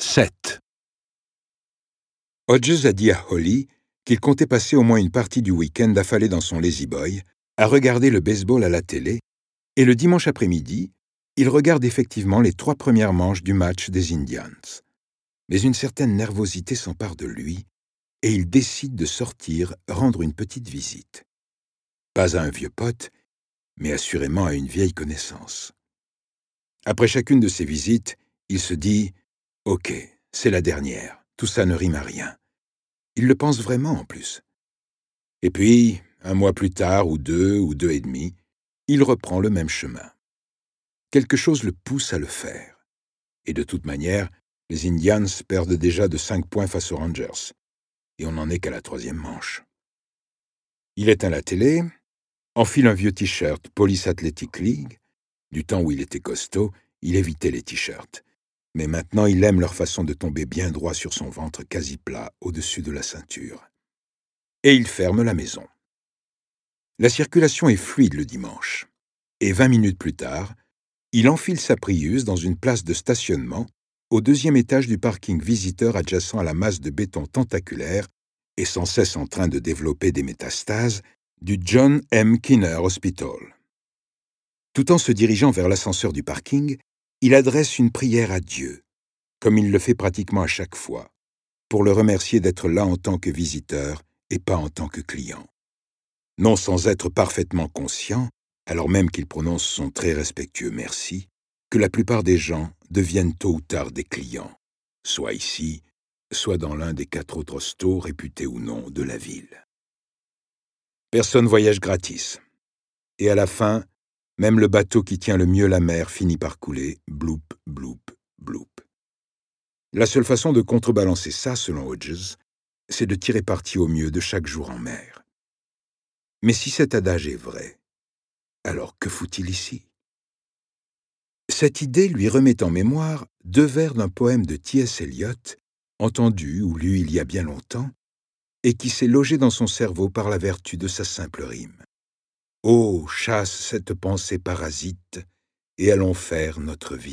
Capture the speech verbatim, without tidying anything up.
sept. Hodges a dit à Holly qu'il comptait passer au moins une partie du week-end affalé dans son lazy-boy, à regarder le baseball à la télé, et le dimanche après-midi, il regarde effectivement les trois premières manches du match des Indians. Mais une certaine nervosité s'empare de lui, et il décide de sortir rendre une petite visite. Pas à un vieux pote, mais assurément à une vieille connaissance. Après chacune de ces visites, il se dit « Ok, c'est la dernière, tout ça ne rime à rien ». Il le pense vraiment en plus. Et puis, un mois plus tard, ou deux, ou deux et demi, il reprend le même chemin. Quelque chose le pousse à le faire. Et de toute manière, les Indians perdent déjà de cinq points face aux Rangers. Et on n'en est qu'à la troisième manche. Il éteint la télé, enfile un vieux t-shirt Police Athletic League. Du temps où il était costaud, il évitait les t-shirts. Mais maintenant, il aime leur façon de tomber bien droit sur son ventre quasi plat au-dessus de la ceinture. Et il ferme la maison. La circulation est fluide le dimanche. Et vingt minutes plus tard, il enfile sa Prius dans une place de stationnement au deuxième étage du parking visiteur adjacent à la masse de béton tentaculaire et sans cesse en train de développer des métastases du John M. Kinner Hospital. Tout en se dirigeant vers l'ascenseur du parking, il adresse une prière à Dieu, comme il le fait pratiquement à chaque fois, pour le remercier d'être là en tant que visiteur et pas en tant que client. Non sans être parfaitement conscient, alors même qu'il prononce son très respectueux merci, que la plupart des gens deviennent tôt ou tard des clients, soit ici, soit dans l'un des quatre autres hostos réputés ou non de la ville. Personne voyage gratis. Et à la fin, même le bateau qui tient le mieux la mer finit par couler, bloup, bloup, bloup. La seule façon de contrebalancer ça, selon Hodges, c'est de tirer parti au mieux de chaque jour en mer. Mais si cet adage est vrai, alors que fout-il ici? Cette idée lui remet en mémoire deux vers d'un poème de T S Eliot, entendu ou lu il y a bien longtemps, et qui s'est logé dans son cerveau par la vertu de sa simple rime. « Oh, chasse cette pensée parasite, et allons faire notre visite. »